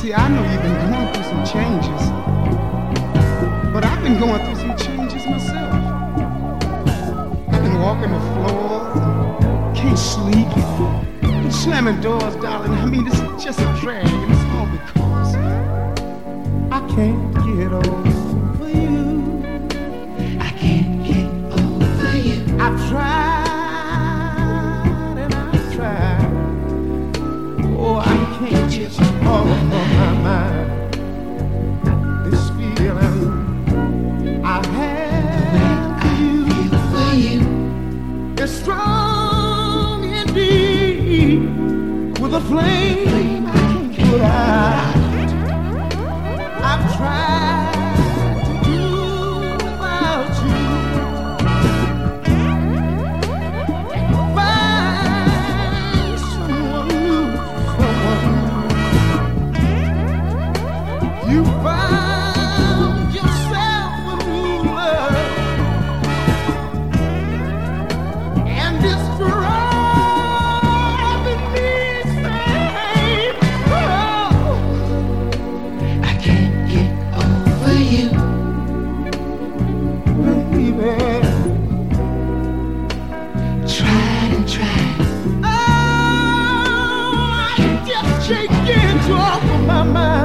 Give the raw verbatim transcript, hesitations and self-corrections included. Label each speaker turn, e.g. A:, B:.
A: See, I know you've been going through some changes, but I've been going through some changes myself. I've been walking the floors, can't sleep, been slamming doors, darling. I mean, this is just a drag, and it's all because I can't get over you.
B: I can't get over you.
A: I've tried and I've tried. Oh, I can't get you off of my mind. This feeling I have for you,
B: for you.
A: it's strong indeed, with a flame I can't put out. I've tried to do without you. Find someone new, someone new. You found yourself a new love, and it's driving me insane. Oh.
B: I can't get over you.
A: Baby,
B: Tried and tried.
A: oh, I just can't get you off of my mind.